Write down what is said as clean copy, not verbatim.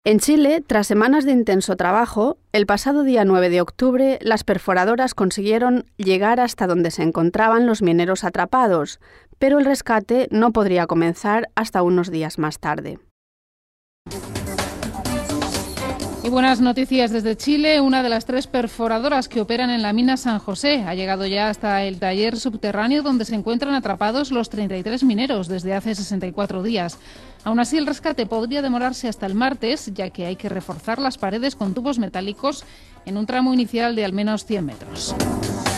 En Chile, tras semanas de intenso trabajo, el pasado día 9 de octubre, las perforadoras consiguieron llegar hasta donde se encontraban los mineros atrapados, pero el rescate no podría comenzar hasta unos días más tarde. Y buenas noticias desde Chile. Una de las 3 perforadoras que operan en la mina San José ha llegado ya hasta el taller subterráneo donde se encuentran atrapados los 33 mineros desde hace 64 días. Aún así, el rescate podría demorarse hasta el martes, ya que hay que reforzar las paredes con tubos metálicos en un tramo inicial de al menos 100 metros.